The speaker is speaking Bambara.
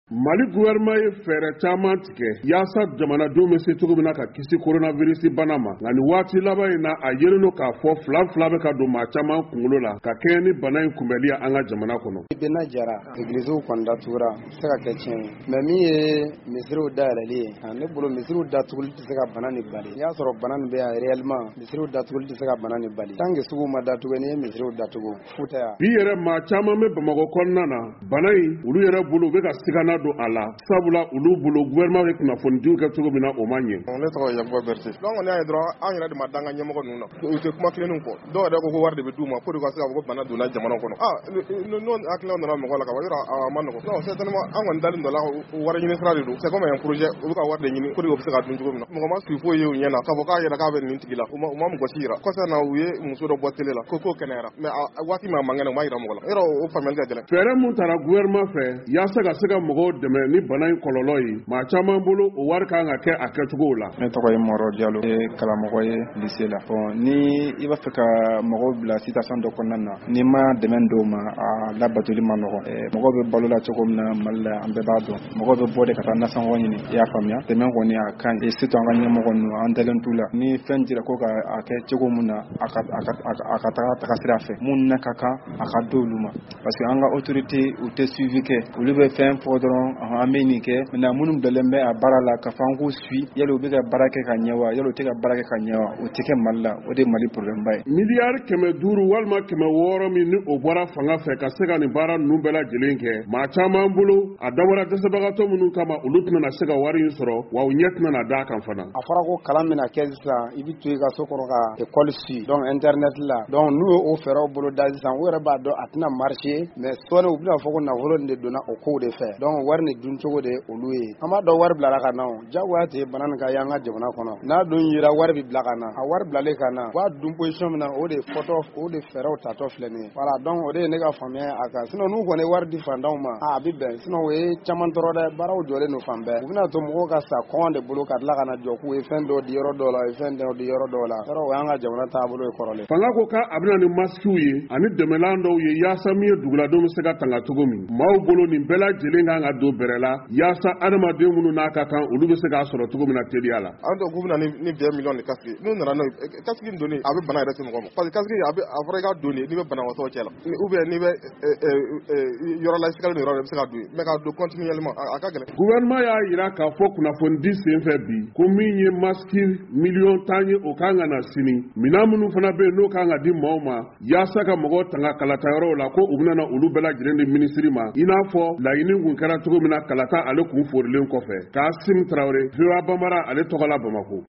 Mali gouvernement ye fɛɛrɛ caman tigɛ yaasa jamanadenw bɛ se cogo min na ka kisi coronavirus bana ma nka nin waati laban in na a yelen don k'a fɔ fila bɛ ka don maa caman kunkolo la ka kɛɲɛ ni bana in kunbɛli an ka jamana kɔnɔ. Bɛna jara églisew kɔni datugura se ka kɛ tiɲɛ ye mais min ye misiriw dayɛlɛli ye ne bolo misiriw datuguli tɛ se ka bana ni bali n'i y'a sɔrɔ bana nin bɛ yan réellement misiriw datuguli tɛ se ka bana ni bali tant que sugu ma datugu ni ye misiriw datugu futa ya. Bi yɛrɛ maa caman bɛ Bamakɔ kɔnɔna na bana in olu yɛrɛ bolo u bɛ ka sigana don a la sabula olu bolo gouvernement bɛ kunnafonidiw kɛ cogo min na o ma ɲɛ. Ne tɔgɔ ye Yakuba Berete. Donc on y'a ye dɔrɔn an yɛrɛ de ma danga ɲɛmɔgɔ ninnu na u tɛ kuma kelenninw kɔ dɔw yɛrɛ ko wari de bɛ d'u ma pour que ka se ka fɔ ko bana donna jamana kɔnɔ n'o hakililaw nana mɔgɔ la ka yɔrɔ a ma nɔgɔn non certainement an kɔni dalen dɔ la wari ɲini sira de don c'est comme un projet u bɛ ka wari de ɲini pour que u bɛ se ka dun cogo min na mɔgɔ ma sigi foyi ye u ɲɛna k'a fɔ k'a yɛrɛ k'a bɛ nin tigi la u ma mɔgɔ si yira kɔsa na u ye muso dɔ bɔ télé la ko kɛnɛyara mais a waati min a man kɛnɛ u ma yira mɔgɔ la yɔrɔ o faamuyali ka gɛlɛn. Fɛɛrɛ mun taara gouvernement fɛ yaasa ka se ka mɔgɔw dɛmɛ ni bana in kɔlɔlɔ ye maa caman bolo o wari kan ka kɛ a kɛcogow la. Ne tɔgɔ ye Mɔrɔ Diallo ye karamɔgɔ ye lycée la. Ni i b'a fɛ ka mɔgɔw bila situation dɔ kɔnɔna na ni ma dɛmɛ dɔw ma a labatoli ma nɔgɔn mɔgɔw bɛ balo la cogo min na Mali la an bɛɛ b'a dɔn mɔgɔw bɛ bɔ de ka taa nasɔngɔ ɲini i y'a faamuya dɛmɛ kɔni a kan surtout an ka ɲɛmɔgɔ ninnu an dalen t'u la ni fɛn dira ko ka a kɛ cogo min na a ka taga sira fɛ mun na ka kan a ka d'olu ma parce que an ka autorité u tɛ suivi kɛ olu bɛ fɛn fɔ dɔrɔn an bɛ nin kɛ maintenant minnu bilalen bɛ a baara la ka fɔ an k'u suit yali u bɛ ka baara kɛ ka ɲɛ wa yali u tɛ ka baara kɛ ka ɲɛ wa o tɛ kɛ Mali la o de ye Mali problème ba ye. Miliyari 500 walima 600 min ni o bɔra fanga fɛ ka se ka nin baara ninnu bɛɛ lajɛlen kɛ maa caman bolo a dabɔra dɛsɛbagatɔ minnu kama olu tɛna se ka wari in sɔrɔ wa u ɲɛ tɛna d'a kan fana. A fɔra ko kalan bɛna kɛ sisan i bɛ to i ka so kɔrɔ ka école suit donc internet la donc n'u ye o fɛɛrɛw bolo da sisan u yɛrɛ b'a dɔn a tɛna marcher mais sɔɔni u bɛna fɔ ko nafolo nin de donna o kow de fɛ donc wari nin dun cogo de ye olu ye an b'a dɔn wari bilara ka na o jagoya tɛ bana nin ka ye an ka jamana kɔnɔ n'a dun yera wari bɛ bila ka na a wari bilalen ka na u b'a dun position min na o de fɔtɔ o de fɛɛrɛw tatɔ filɛ nin ye voilà donc o de ye ne ka faamuya a kan sinon n'u kɔni ye wari di fantanw ma a bɛ bɛn sinon o ye caman tɔɔrɔ dɛ baaraw jɔlen don fan bɛɛ u bɛna to mɔgɔw ka sa kɔngɔ de bolo ka tila ka na jɔ k'u ye fɛn dɔw di yɔrɔ dɔw la u ye fɛn dɔw di yɔrɔ dɔw la yɔrɔ o y'an ka jamana taabolo ye kɔrɔlen. Fanga ko k'a bɛna ni masikiw ye ani dɛmɛlan dɔw ye yaasa min ye duguladenw bɛ se ka tanga cogo min maaw bolo nin bɛɛ lajɛlen kan ka don bɛrɛ la yaasa adamaden minnu n'a ka kan olu bɛ se k'a sɔrɔ cogo min na teliya la. An dɔw k'u bɛna ni 20 millions de casque n'u nana n'o ye casque in donni a bɛ bana yɛrɛ se mɔgɔ ma parce que casque a fɔra i ka don de n'i bɛ banabaatɔ cɛ la ou bien n'i bɛ yɔrɔ la sigali ni yɔrɔ la i bɛ se ka don mais ka don continuellement a ka gɛlɛn. Gouvernement y'a jira k'a fɔ kunnafonidi senfɛ bi ko min ye masiki 10,000,000 ye o kan ka na sini minɛn minnu fana bɛ yen n'o kan ka di maaw ma yaasa ka mɔgɔw tanga kalatayɔrɔw la ko u bɛna olu bɛɛ lajɛlen di minisiri ma i n'a fɔ laɲini kun kɛra cogo min na kalata ale kun forilen kɔfɛ Kasim Traoré VOA Bambara ale tɔgɔ la Bamakɔ.